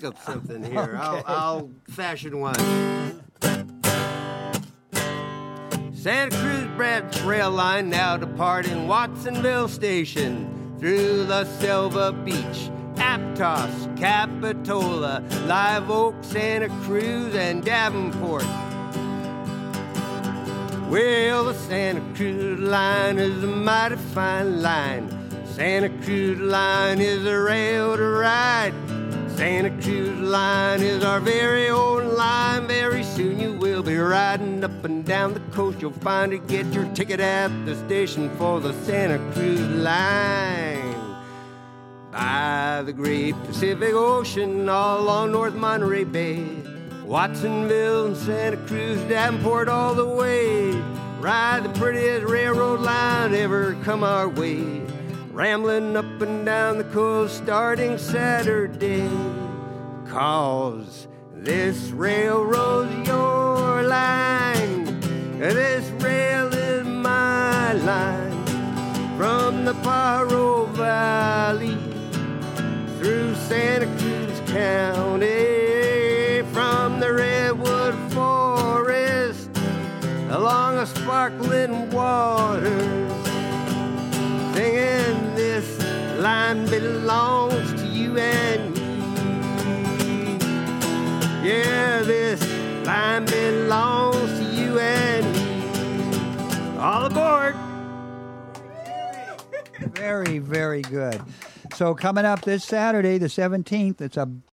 think of something here. Okay. I'll fashion one. Santa Cruz branch rail line now departing Watsonville Station through La Selva Beach, Aptos, Capitola, Live Oak, Santa Cruz, and Davenport. Well, the Santa Cruz line is a mighty fine line. Santa Cruz line is a rail to ride. Santa Cruz line is our very own line. Very soon you will be riding up and down the coast. You'll find it. Get your ticket at the station for the Santa Cruz line. By the great Pacific Ocean, all along North Monterey Bay, Watsonville and Santa Cruz, Davenport all the way. Ride the prettiest railroad line ever come our way. Rambling up and down the coast starting Saturday. 'Cause this railroad's your line. This rail is my line. From the Pajaro Valley through Santa Cruz County, from the Redwood Forest along the sparkling waters, singing this line belongs to you and me. Yeah, this line belongs to you and me. All aboard! Very, very good. So coming up this Saturday, the 17th, it's a